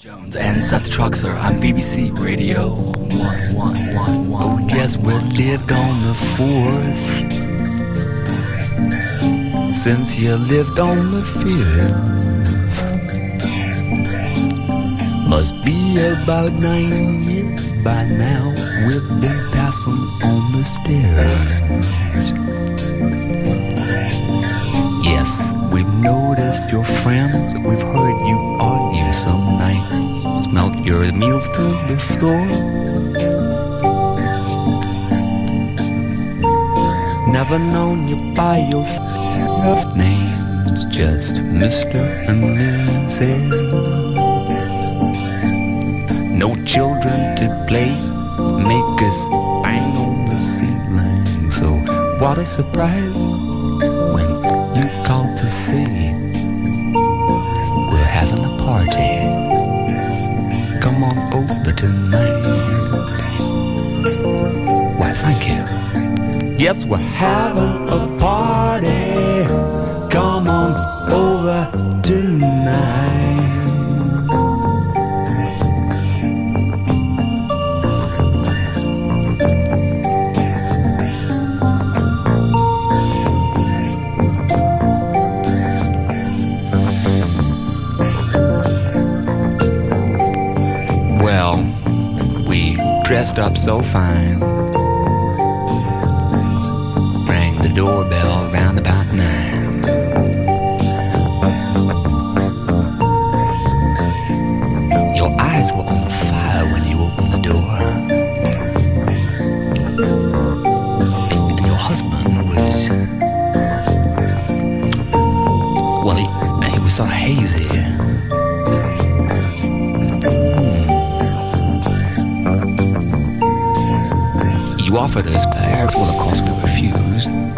Jones and Seth Troxler on BBC Radio 1111. Oh, yes, we lived on the 4th. Since you lived on the 5th, must be about 9 years by now. We've been passing on the stairs. Yes, we've noticed your friends. We've heard you argue some nights. Smelt your meals to the floor. Never known you by your names, just Mr. and Mrs. No children to play, make us bang on the ceiling. So what a surprise when you called to say we're having a party. Come on over tonight. Why, thank you. Yes, we're having a party. Come on over tonight. Well, we dressed up so fine. Rang the doorbell round about 9. Your eyes were on fire when you opened the door. And your husband was, well, he was so hazy. You offered us, well, of course we refused.